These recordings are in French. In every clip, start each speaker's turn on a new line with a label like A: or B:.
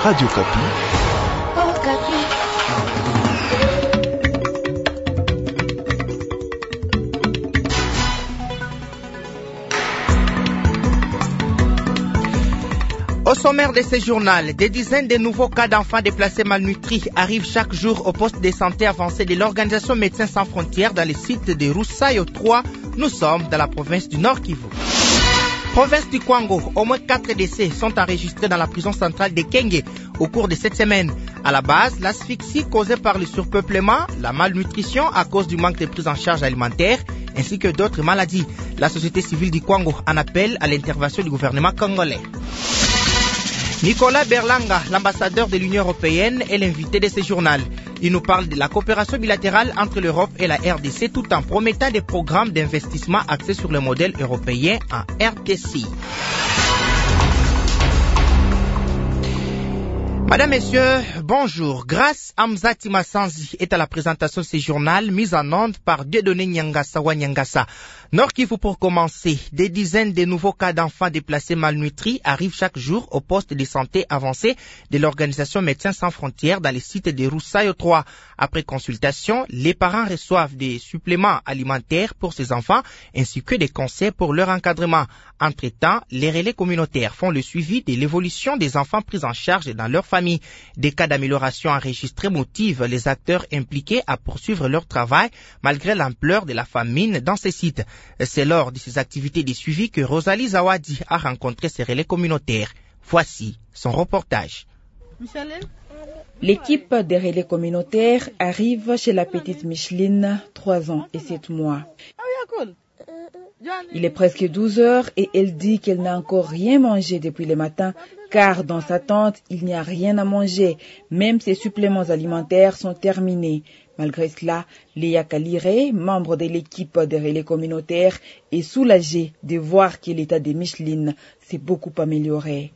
A: Radio Kapi.
B: Oh, Kapi.
C: Au sommaire de ce journal, des dizaines de nouveaux cas d'enfants déplacés malnutris arrivent chaque jour au poste de santé avancé de l'organisation Médecins sans frontières dans le site de Roussayo 3. Nous sommes dans la province du Nord Kivu. Province du Kwango, au moins 4 décès sont enregistrés dans la prison centrale de Kenge au cours de cette semaine. À la base, l'asphyxie causée par le surpeuplement, la malnutrition à cause du manque de prise en charge alimentaire, ainsi que d'autres maladies. La société civile du Kwango en appelle à l'intervention du gouvernement congolais. Nicolas Berlanga, l'ambassadeur de l'Union européenne, est l'invité de ce journal. Il nous parle de la coopération bilatérale entre l'Europe et la RDC tout en promettant des programmes d'investissement axés sur le modèle européen en RDC. Madame, Messieurs, bonjour. Grâce à Mzati Massanzi est à la présentation de ce journal mis en onde par Dieudonné Nyangasa wa Nyangasa. Nord Kivu pour commencer, des dizaines de nouveaux cas d'enfants déplacés malnutris arrivent chaque jour au poste de santé avancé de l'organisation Médecins sans frontières dans les sites de Roussayo 3. Après consultation, les parents reçoivent des suppléments alimentaires pour ces enfants ainsi que des conseils pour leur encadrement. Entre-temps, les relais communautaires font le suivi de l'évolution des enfants pris en charge dans leur famille. Des cas d'amélioration enregistrés motivent les acteurs impliqués à poursuivre leur travail malgré l'ampleur de la famine dans ces sites. C'est lors de ces activités de suivi que Rosalie Zawadi a rencontré ces relais communautaires. Voici son reportage.
D: L'équipe des relais communautaires arrive chez la petite Micheline, 3 ans et 7 mois. Il est presque 12 heures et elle dit qu'elle n'a encore rien mangé depuis le matin car dans sa tente, il n'y a rien à manger. Même ses suppléments alimentaires sont terminés. Malgré cela, Léa Kaliré, membre de l'équipe des relais communautaires, est soulagée de voir que l'état de Micheline s'est beaucoup amélioré.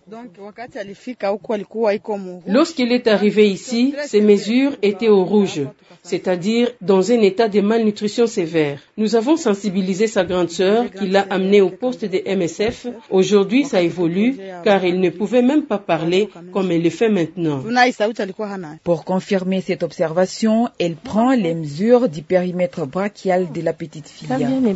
E: Lorsqu'il est arrivé ici, ses mesures étaient au rouge, c'est-à-dire dans un état de malnutrition sévère. Nous avons sensibilisé sa grande sœur qui l'a amené au poste de MSF. Aujourd'hui, ça évolue car il ne pouvait même pas parler comme elle le fait maintenant.
D: Pour confirmer cette observation, elle prend les mesures du périmètre brachial de la petite fille.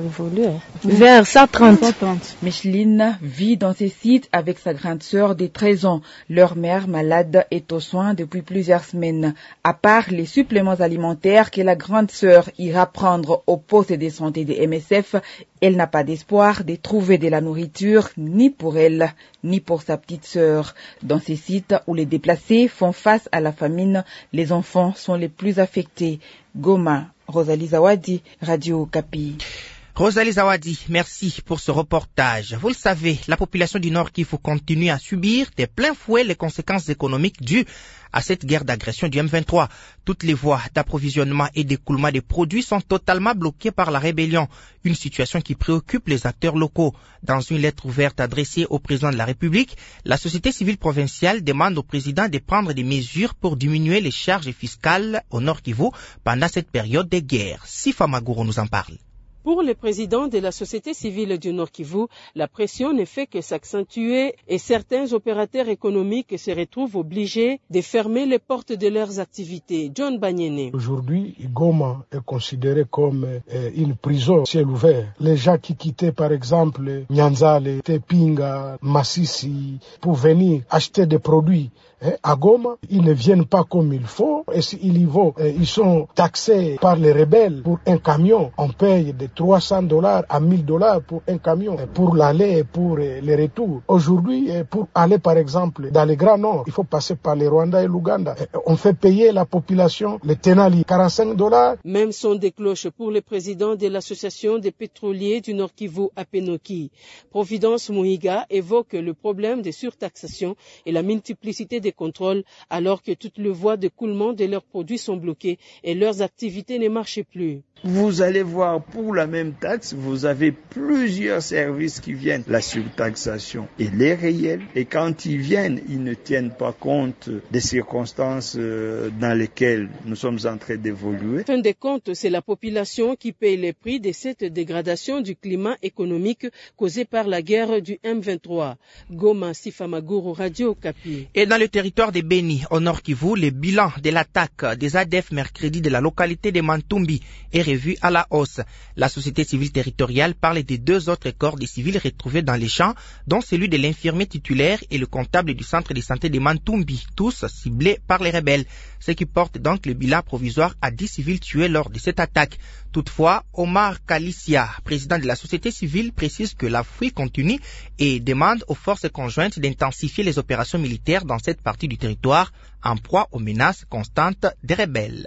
F: Vers 130.
D: Micheline vit dans ces sites avec sa grande sœur de 13 ans. Leur mère malade est aux soins depuis plusieurs semaines. À part les suppléments alimentaires que la grande sœur ira prendre au poste de santé de MSF, elle n'a pas d'espoir de trouver de la nourriture ni pour elle, ni pour sa petite sœur. Dans ces sites où les déplacés font face à la famine, les enfants sont les plus affectés. Goma, Rosalie Zawadi, Radio Kapi.
C: Rosalie Zawadi, merci pour ce reportage. Vous le savez, la population du Nord Kivu continue à subir de plein fouet les conséquences économiques dues à cette guerre d'agression du M23. Toutes les voies d'approvisionnement et d'écoulement des produits sont totalement bloquées par la rébellion, une situation qui préoccupe les acteurs locaux. Dans une lettre ouverte adressée au président de la République, la société civile provinciale demande au président de prendre des mesures pour diminuer les charges fiscales au Nord Kivu pendant cette période de guerre. Sifa Magouro nous en parle.
E: Pour le président de la société civile du Nord Kivu, la pression ne fait que s'accentuer et certains opérateurs économiques se retrouvent obligés de fermer les portes de leurs activités. John Banyene.
G: Aujourd'hui, Goma est considéré comme une prison ciel ouvert. Les gens qui quittaient par exemple Nyanzale, Tepinga, Massissi pour venir acheter des produits à Goma, ils ne viennent pas comme il faut. Et s'ils y vont, ils sont taxés par les rebelles. Pour un camion, on paye de $300 à $1000 pour un camion, pour l'aller et pour les retours. Aujourd'hui, pour aller par exemple dans le Grand Nord, il faut passer par le Rwanda et l'Ouganda. On fait payer la population, les tenali, $45.
E: Même son des cloches pour le président de l'association des pétroliers du Nord Kivu à Penoki. Providence Mouiga évoque le problème de surtaxation et la multiplicité des contrôles alors que toutes les voies de coulement de leurs produits sont bloquées et leurs activités ne marchent plus.
H: Vous allez voir pour la
A: la même taxe, vous avez plusieurs services qui viennent. La surtaxation, elle est réelle et quand ils viennent, ils ne tiennent pas compte des circonstances dans lesquelles nous sommes en train d'évoluer.
E: Fin des comptes, c'est la population qui paye les prix de cette dégradation du climat économique causée par la guerre du M23. Goma, Sifamaguru, Radio Okapi.
C: Et dans le territoire de Beni, au Nord Kivu, le bilan de l'attaque des ADF mercredi de la localité de Mantumbi est revu à la hausse. La société civile territoriale parle de 2 autres corps de civils retrouvés dans les champs, dont celui de l'infirmier titulaire et le comptable du centre de santé de Mantumbi, tous ciblés par les rebelles, ce qui porte donc le bilan provisoire à 10 civils tués lors de cette attaque. Toutefois, Omar Kalissia, président de la société civile, précise que la fuite continue et demande aux forces conjointes d'intensifier les opérations militaires dans cette partie du territoire en proie aux menaces constantes des rebelles.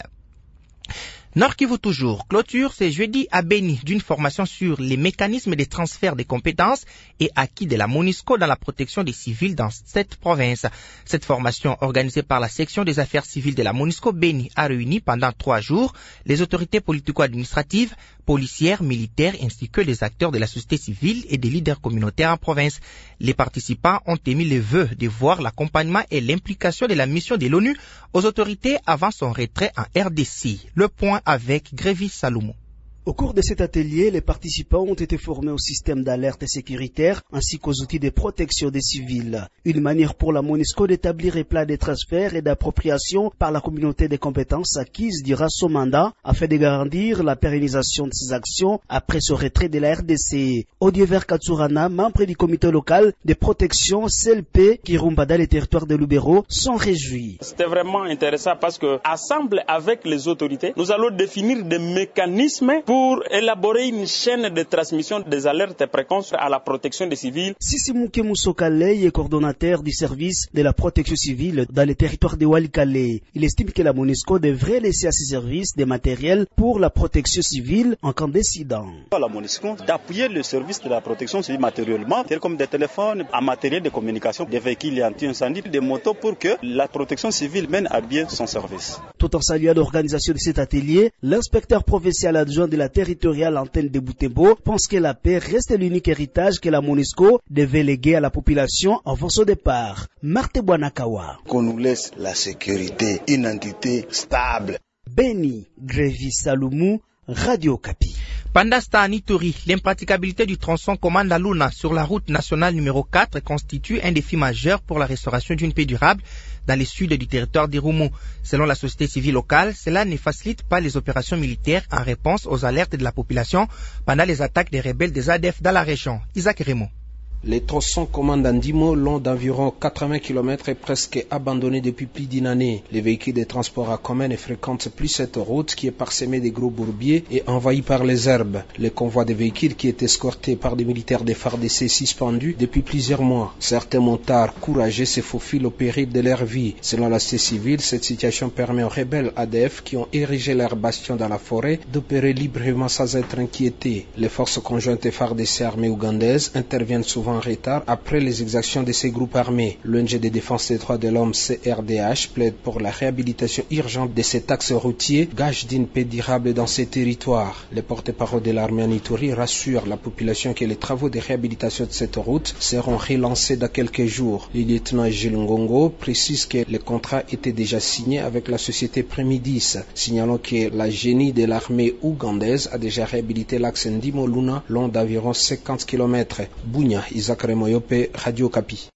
C: Nord Kivu toujours, clôture ce jeudi à Beni d'une formation sur les mécanismes de transfert des compétences et acquis de la MONUSCO dans la protection des civils dans cette province. Cette formation organisée par la section des affaires civiles de la MONUSCO Beni a réuni pendant 3 jours les autorités politico-administratives, policières, militaires ainsi que les acteurs de la société civile et des leaders communautaires en province. Les participants ont émis le vœu de voir l'accompagnement et l'implication de la mission de l'ONU aux autorités avant son retrait en RDC. Le point avec Grévis Salomo.
H: Au cours de cet atelier, les participants ont été formés au système d'alerte sécuritaire ainsi qu'aux outils de protection des civils. Une manière pour la MONUSCO d'établir un plan de transfert et d'appropriation par la communauté des compétences acquises durant son mandat afin de garantir la pérennisation de ses actions après ce retrait de la RDC. Odiever Katsurana, membre du comité local de protection CLP Kirumba dans les territoires de Lubero, sont réjouis.
I: C'était vraiment intéressant parce que, ensemble avec les autorités, nous allons définir des mécanismes pour élaborer une chaîne de transmission des alertes précoces à la protection des civils.
H: Sisi Moussokale est coordonnateur du service de la protection civile dans les territoires de Walikale. Il estime que la MONUSCO devrait laisser à ses services des matériels pour la protection civile en cas d'incident.
J: La MONUSCO d'appuyer le service de la protection civile matériellement, tels comme des téléphones, un matériel de communication, des véhicules anti-incendie, des motos pour que la protection civile mène à bien son service.
H: Tout en saluant l'organisation de cet atelier, l'inspecteur provincial adjoint de la territoriale antenne de Butembo pense que la paix reste l'unique héritage que la MONUSCO devait léguer à la population avant son départ. Marthe Bouanakawa.
K: Qu'on nous laisse la sécurité, une entité stable.
H: Beni, Grévis Saloumou, Radio Okapi.
C: Pandasta à Ituri, l'impraticabilité du tronçon Komanda Luna sur la route nationale numéro 4 constitue un défi majeur pour la restauration d'une paix durable dans le sud du territoire d'Irumu. Selon la société civile locale, cela ne facilite pas les opérations militaires en réponse aux alertes de la population pendant les attaques des rebelles des ADF dans la région. Isaac Raymond.
L: Les tronçons Komanda-Ndimo, long d'environ 80 km, est presque abandonné depuis plus d'une année. Les véhicules de transport en commun ne fréquentent plus cette route qui est parsemée de gros bourbiers et envahie par les herbes. Les convois de véhicules qui est escorté par des militaires des FARDC suspendus depuis plusieurs mois. Certains motards courageux se faufilent au péril de leur vie. Selon la société civile, cette situation permet aux rebelles ADF qui ont érigé leur bastion dans la forêt d'opérer librement sans être inquiétés. Les forces conjointes FARDC armées ougandaises interviennent souvent en retard après les exactions de ces groupes armés. L'ONG de défense des droits de l'homme CRDH plaide pour la réhabilitation urgente de cet axe routier, gage d'une paix durable dans ces territoires. Le porte-parole de l'armée en Ituri rassure la population que les travaux de réhabilitation de cette route seront relancés dans quelques jours. Le lieutenant Gilles Ngongo précise que le contrat était déjà signé avec la société Premidis, signalant que la génie de l'armée ougandaise a déjà réhabilité l'axe Ndimo-Luna long d'environ 50 km. Bounia, Isaac Remoyope, Radio Okapi.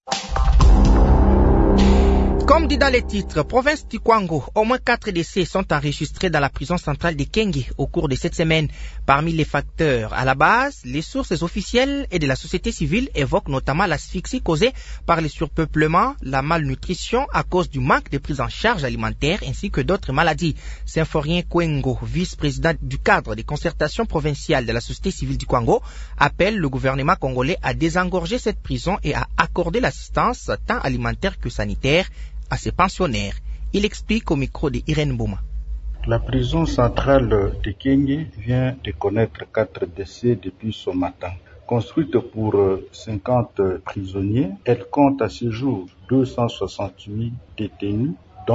C: Comme dit dans les titres, province du Kwango, au moins 4 décès sont enregistrés dans la prison centrale de Kenge au cours de cette semaine. Parmi les facteurs à la base, les sources officielles et de la société civile évoquent notamment l'asphyxie causée par le surpeuplement, la malnutrition à cause du manque de prise en charge alimentaire ainsi que d'autres maladies. Symphorien Kwengo, vice-président du cadre de concertation provinciale de la société civile du Kwango, appelle le gouvernement congolais à désengorger cette prison et à accorder l'assistance tant alimentaire que sanitaire à ses pensionnaires. Il explique au micro de Irène Bouma.
M: La prison centrale de Kenge vient de connaître 4 décès depuis ce matin. Construite pour 50 prisonniers, elle compte à ce jour 268 détenus, dont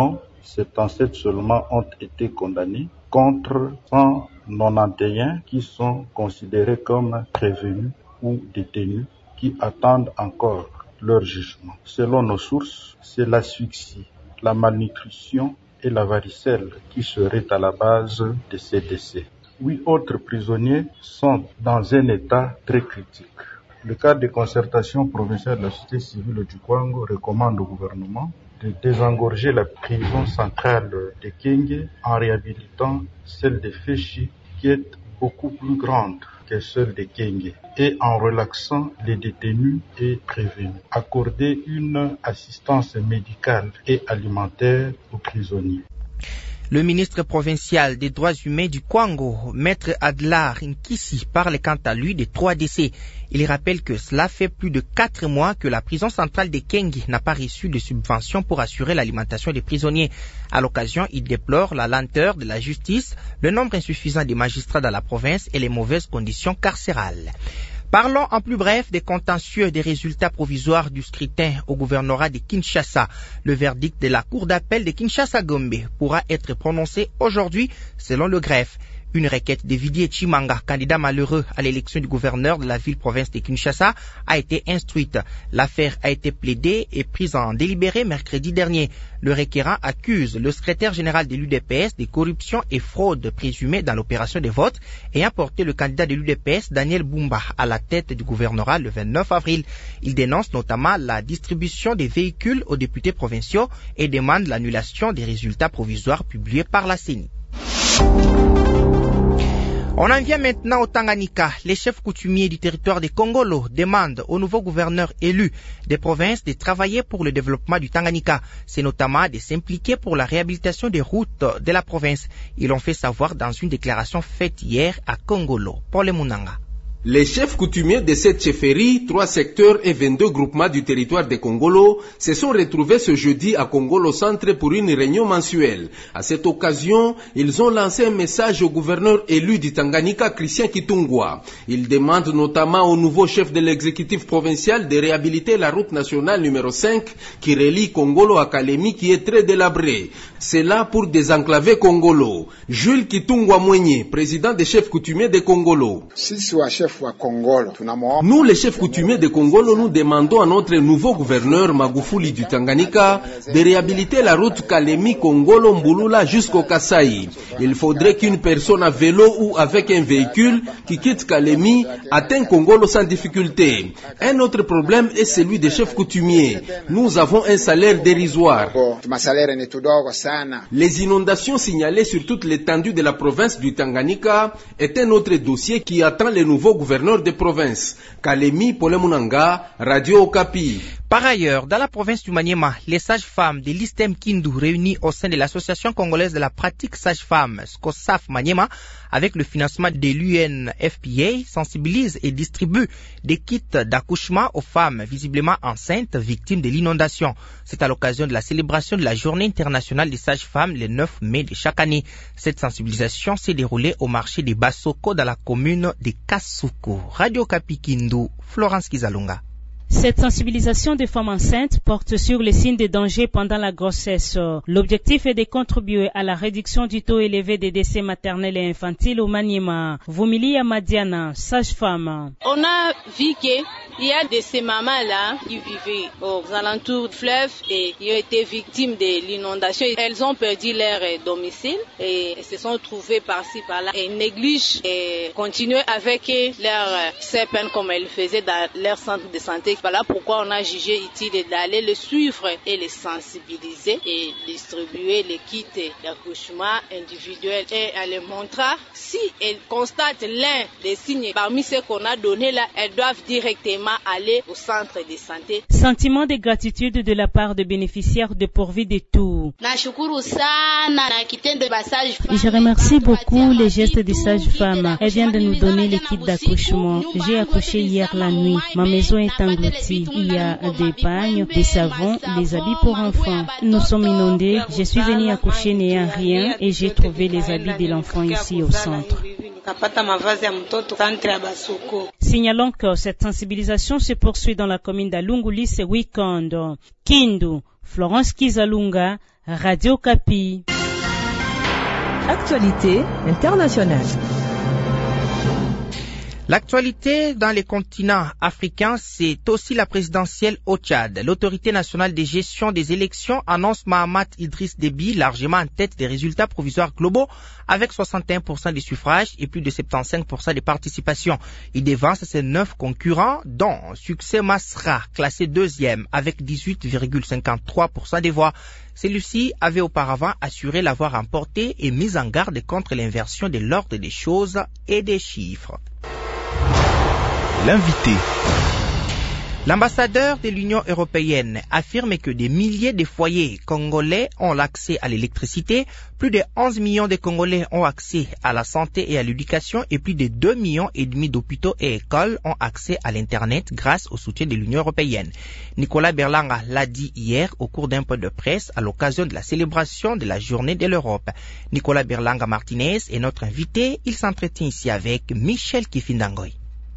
M: 77 seulement ont été condamnés contre 191 qui sont considérés comme prévenus ou détenus qui attendent encore leur jugement. Selon nos sources, c'est l'asphyxie, la malnutrition et la varicelle qui seraient à la base de ces décès. 8 autres prisonniers sont dans un état très critique. Le cadre de concertation provinciale de la société civile du Kwango recommande au gouvernement de désengorger la prison centrale de Kenge en réhabilitant celle de Féchi qui est beaucoup plus grande que celle de Kenge et en relaxant les détenus et prévenus. Accorder une assistance médicale et alimentaire aux prisonniers.
C: Le ministre provincial des droits humains du Kwango, Maître Adlar Nkisi, parle quant à lui de 3 décès. Il rappelle que cela fait plus de 4 mois que la prison centrale de Kenge n'a pas reçu de subventions pour assurer l'alimentation des prisonniers. À l'occasion, il déplore la lenteur de la justice, le nombre insuffisant des magistrats dans la province et les mauvaises conditions carcérales. Parlons en plus bref des contentieux des résultats provisoires du scrutin au gouvernorat de Kinshasa. Le verdict de la Cour d'appel de Kinshasa-Gombe pourra être prononcé aujourd'hui selon le greffe. Une requête de Vidier Chimanga, candidat malheureux à l'élection du gouverneur de la ville-province de Kinshasa, a été instruite. L'affaire a été plaidée et prise en délibéré mercredi dernier. Le requérant accuse le secrétaire général de l'UDPS de corruption et fraude présumée dans l'opération de vote ayant porté le candidat de l'UDPS, Daniel Bumba, à la tête du gouvernorat le 29 avril. Il dénonce notamment la distribution des véhicules aux députés provinciaux et demande l'annulation des résultats provisoires publiés par la CENI. On en vient maintenant au Tanganyika. Les chefs coutumiers du territoire de Kongolo demandent au nouveau gouverneur élu des provinces de travailler pour le développement du Tanganyika. C'est notamment de s'impliquer pour la réhabilitation des routes de la province. Ils l'ont fait savoir dans une déclaration faite hier à Kongolo. Paul Munanga.
L: Les chefs coutumiers de cette chefferie, 3 secteurs et 22 groupements du territoire de Kongolo se sont retrouvés ce jeudi à Kongolo Centre pour une réunion mensuelle. À cette occasion, ils ont lancé un message au gouverneur élu du Tanganyika, Christian Kitungwa. Ils demandent notamment au nouveau chef de l'exécutif provincial de réhabiliter la route nationale numéro 5 qui relie Kongolo à Kalemi qui est très délabrée. C'est là pour désenclaver Kongolo. Jules Kitungwa Mwenye, président des chefs coutumiers de Kongolo. Nous, les chefs coutumiers de Kongolo, nous demandons à notre nouveau gouverneur Magufuli du Tanganyika de réhabiliter la route Kalemi-Kongolo-Mbulula jusqu'au Kasaï. Il faudrait qu'une personne à vélo ou avec un véhicule qui quitte Kalemi atteigne Kongolo sans difficulté. Un autre problème est celui des chefs coutumiers. Nous avons un salaire dérisoire. Les inondations signalées sur toute l'étendue de la province du Tanganyika est un autre dossier qui attend les nouveaux gouverneur de province. Kalemi, Paul Munanga, Radio Okapi.
C: Par ailleurs, dans la province du Maniema, les sages-femmes de l'Istem Kindu réunis au sein de l'Association congolaise de la pratique sage-femme, SCOSAF Maniema, avec le financement de l'UNFPA, sensibilisent et distribuent des kits d'accouchement aux femmes visiblement enceintes victimes de l'inondation. C'est à l'occasion de la célébration de la Journée internationale des sages-femmes le 9 mai de chaque année. Cette sensibilisation s'est déroulée au marché des Basoko dans la commune de Kasuko. Radio Okapi Kindu, Florence Kizalunga.
N: Cette sensibilisation des femmes enceintes porte sur les signes de danger pendant la grossesse. L'objectif est de contribuer à la réduction du taux élevé des décès maternels et infantiles au Maniema. Vumilia Madiana, sage-femme.
O: On a vu qu'il y a de ces mamans-là qui vivaient aux alentours du fleuve et qui ont été victimes de l'inondation. Elles ont perdu leur domicile et se sont trouvées par-ci, par-là et négligent et continuent avec leur CPN comme elles faisaient dans leur centre de santé. Voilà pourquoi on a jugé utile d'aller le suivre et le sensibiliser et distribuer les kits d'accouchement individuels et à les montrer. Si elles constatent l'un des signes parmi ceux qu'on a donnés là, elles doivent directement aller au centre de santé.
N: Sentiment de gratitude de la part de bénéficiaires de pourvu de tout. Je remercie beaucoup les gestes des sages-femmes. Elles viennent de nous donner les kits d'accouchement. J'ai accouché hier la nuit. Ma maison est engloutie. Il y a des pagnes, des savons, des habits pour enfants. Nous sommes inondés. Je suis venue accoucher n'ayant rien et j'ai trouvé les habits de l'enfant ici au centre. Signalons que cette sensibilisation se poursuit dans la commune d'Alunguli ce week-end. Kindu, Florence Kizalunga, Radio Kapi.
P: Actualité internationale.
C: L'actualité dans les continents africains, c'est aussi la présidentielle au Tchad. L'autorité nationale de gestion des élections annonce Mahamat Idriss Déby largement en tête des résultats provisoires globaux avec 61% des suffrages et plus de 75% des participations. Il dévance ses 9 concurrents, dont Succès Masra, classé deuxième avec 18,53% des voix. Celui-ci avait auparavant assuré l'avoir remporté et mis en garde contre l'inversion de l'ordre des choses et des chiffres.
Q: L'invité.
C: L'ambassadeur de l'Union européenne affirme que des milliers de foyers congolais ont l'accès à l'électricité, plus de 11 millions de Congolais ont accès à la santé et à l'éducation et plus de 2,5 millions d'hôpitaux et écoles ont accès à l'Internet grâce au soutien de l'Union européenne. Nicolas Berlanga l'a dit hier au cours d'un point de presse à l'occasion de la célébration de la journée de l'Europe. Nicolas Berlanga Martinez est notre invité. Il s'entretient ici avec Michel Kifindangoy.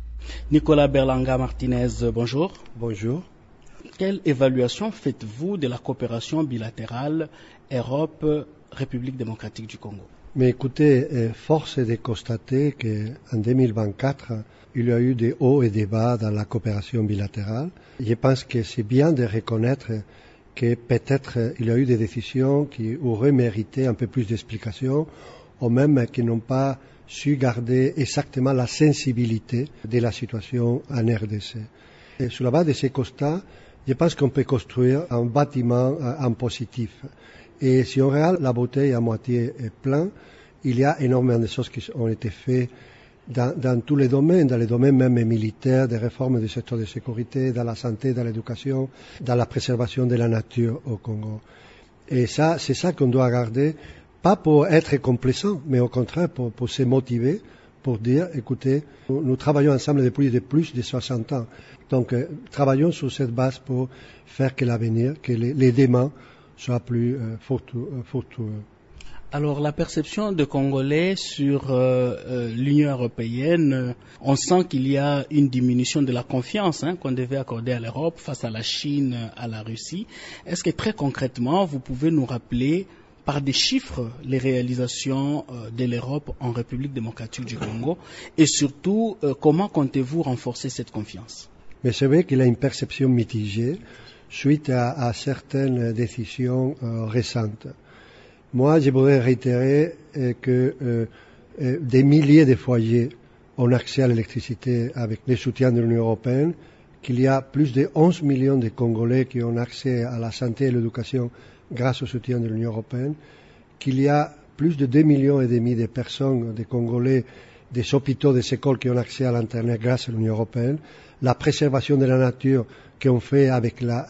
R: Nicolas Berlanga Martinez, bonjour.
S: Bonjour.
R: Quelle évaluation faites-vous de la coopération bilatérale Europe-République démocratique du Congo?
S: Mais écoutez, force est de constater qu'en 2024, il y a eu des hauts et des bas dans la coopération bilatérale. Je pense que c'est bien de reconnaître que peut-être il y a eu des décisions qui auraient mérité un peu plus d'explications, ou même qui n'ont pas su garder exactement la sensibilité de la situation en RDC. Et sur la base de ces constats, je pense qu'on peut construire un bâtiment en positif. Et si on regarde la bouteille à moitié pleine, il y a énormément de choses qui ont été faites dans tous les domaines, dans les domaines même militaires, des réformes du secteur de sécurité, dans la santé, dans l'éducation, dans la préservation de la nature au Congo. Et ça, c'est ça qu'on doit garder. Pas pour être complaisant, mais au contraire pour se motiver, pour dire, écoutez, nous travaillons ensemble depuis plus de 60 ans. Donc, travaillons sur cette base pour faire que l'avenir, que les demain soient plus fructueux.
R: Alors, la perception de Congolais sur l'Union européenne, on sent qu'il y a une diminution de la confiance qu'on devait accorder à l'Europe face à la Chine, à la Russie. Est-ce que très concrètement, vous pouvez nous rappeler par des chiffres les réalisations de l'Europe en République démocratique du Congo et surtout comment comptez-vous renforcer cette confiance?
S: Mais c'est vrai qu'il y a une perception mitigée suite à certaines décisions récentes. Moi, je voudrais réitérer que des milliers de foyers ont accès à l'électricité avec le soutien de l'Union européenne, qu'il y a plus de 11 millions de Congolais qui ont accès à la santé et à l'éducation grâce au soutien de l'Union européenne, qu'il y a plus de 2,5 millions de personnes, des Congolais, des hôpitaux, des écoles qui ont accès à l'Internet grâce à l'Union européenne, la préservation de la nature qu'on fait avec la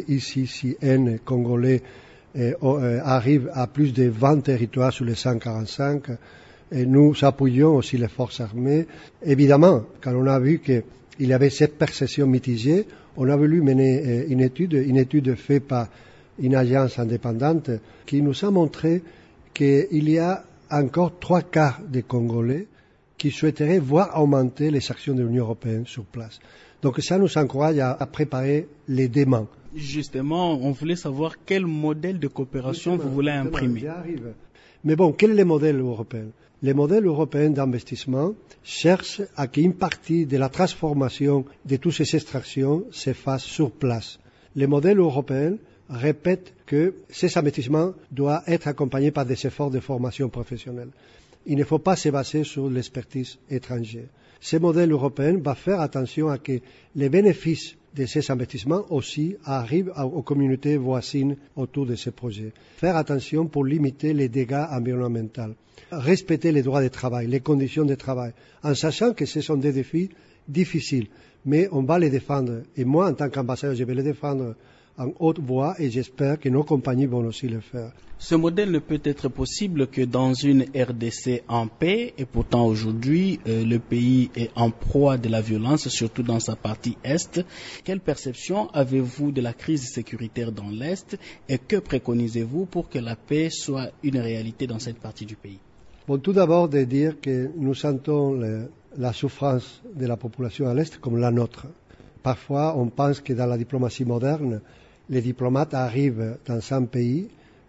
S: ICCN congolais arrive à plus de 20 territoires sur les 145. Et nous appuyons aussi les forces armées. Évidemment, quand on a vu qu'il y avait cette perception mitigée, on a voulu mener une étude faite par une agence indépendante qui nous a montré qu'il y a encore 3/4 des Congolais qui souhaiteraient voir augmenter les actions de l'Union européenne sur place. Donc ça nous encourage à préparer les demandes.
R: Justement, on voulait savoir quel modèle de coopération vous voulez imprimer.
S: Mais bon, quel est le modèle européen? Le modèle européen d'investissement cherche à qu'une partie de la transformation de toutes ces extractions se fasse sur place. Le modèle européen répète que ces investissements doivent être accompagnés par des efforts de formation professionnelle. Il ne faut pas se baser sur l'expertise étrangère. Ce modèle européen va faire attention à que les bénéfices de ces investissements aussi arrivent aux communautés voisines autour de ces projets. Faire attention pour limiter les dégâts environnementaux. Respecter les droits de travail, les conditions de travail, en sachant que ce sont des défis difficiles, mais on va les défendre. Et moi, en tant qu'ambassadeur, je vais les défendre en haute voix et j'espère que nos compagnies vont aussi le faire.
R: Ce modèle ne peut être possible que dans une RDC en paix et pourtant aujourd'hui le pays est en proie de la violence, surtout dans sa partie Est. Quelle perception avez-vous de la crise sécuritaire dans l'Est et que préconisez-vous pour que la paix soit une réalité dans cette partie du pays?
S: Bon, tout d'abord de dire que nous sentons la souffrance de la population à l'Est comme la nôtre. Parfois on pense que dans la diplomatie moderne, les diplomates arrivent dans un pays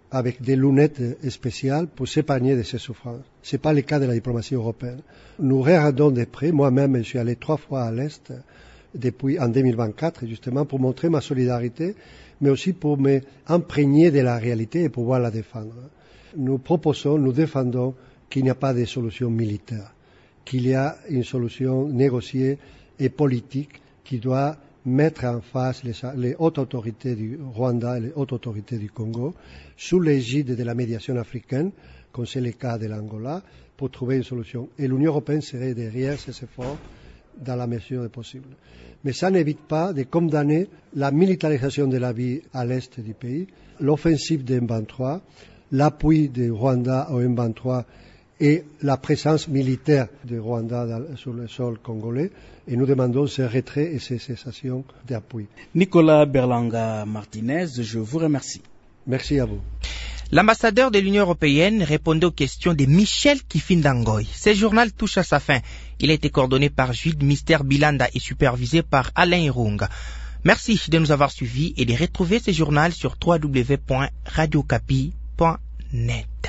S: avec des lunettes spéciales pour s'épargner de ces souffrances. Ce n'est pas le cas de la diplomatie européenne. Nous regardons de près, moi-même je suis allé 3 fois à l'Est depuis en 2024, justement pour montrer ma solidarité, mais aussi pour m'imprégner de la réalité et pouvoir la défendre. Nous proposons, nous défendons qu'il n'y a pas de solution militaire, qu'il y a une solution négociée et politique qui doit mettre en face les hautes autorités du Rwanda et les hautes autorités du Congo sous l'égide de la médiation africaine, comme c'est le cas de l'Angola, pour trouver une solution. Et l'Union européenne serait derrière ces efforts dans la mesure du possible. Mais ça n'évite pas de condamner la militarisation de la vie à l'est du pays, l'offensive de M23, l'appui du Rwanda au M23 et la présence militaire du Rwanda sur le sol congolais, et nous demandons ce retrait et ces cessations d'appui.
R: Nicolas Berlanga Martinez, je vous remercie.
S: Merci à vous.
C: L'ambassadeur de l'Union européenne répondait aux questions de Michel Kifindangoy. Ce journal touche à sa fin. Il a été coordonné par Jude Mister Bilanda et supervisé par Alain Irung. Merci de nous avoir suivis et de retrouver ce journal sur www.radiocapi.net.